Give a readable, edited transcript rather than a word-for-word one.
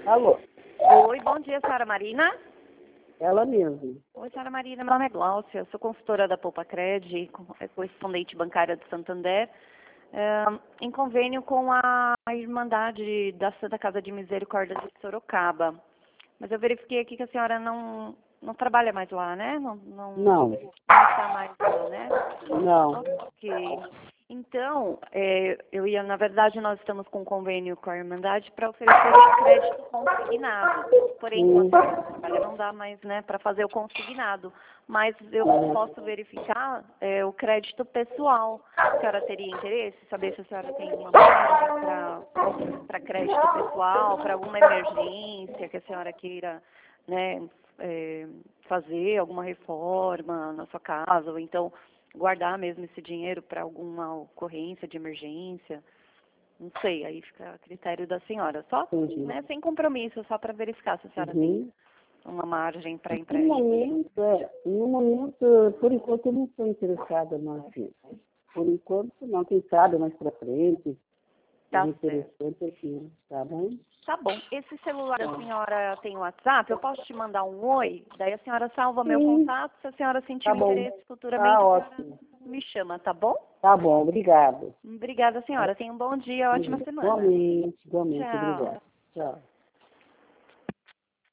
Alô? Oi, bom dia, senhora Marina. Ela mesmo. Oi, senhora Marina, meu nome é Gláucia, eu sou consultora da Poupa Cred, correspondente bancária do Santander, em convênio com a Irmandade da Santa Casa de Misericórdia de Sorocaba. Mas eu verifiquei aqui que a senhora não trabalha mais lá, né? Não está mais lá, né? Não. Ok. Então, na verdade, nós estamos com um convênio com a Irmandade para oferecer crédito consignado. Porém, enquanto a senhora trabalha, não dá mais, né, para fazer o consignado. Mas eu posso verificar o crédito pessoal. A senhora teria interesse? Saber se a senhora tem uma margem para crédito pessoal, para alguma emergência que a senhora queira, né, fazer alguma reforma na sua casa, ou então guardar mesmo esse dinheiro para alguma ocorrência de emergência. Não sei, aí fica a critério da senhora. Só, né, sem compromisso, só para verificar se a senhora tem uma margem para empréstimo. No momento, por enquanto, eu não estou interessada no filho. Por enquanto, não. Quem sabe mais para frente. Tá É interessante aqui, tá bom? Tá bom. Esse celular da senhora tem WhatsApp? Eu posso te mandar um oi? Daí a senhora salva meu contato. Se a senhora sentir Tá bom. interesse futuramente, Tá a ótimo. senhora me chama, tá bom? Tá bom, obrigado. Obrigada, senhora. Tenha um bom dia, ótima semana. Igualmente, Tchau. obrigado. Tchau.